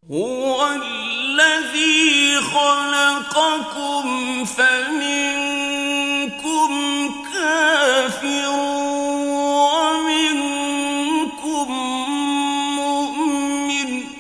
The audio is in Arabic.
هُوَ الَّذِي خَلَقَكُمْ فَمِنكُمْ كَافِرٌ وَمِنكُم مُّؤْمِنٌ ۚ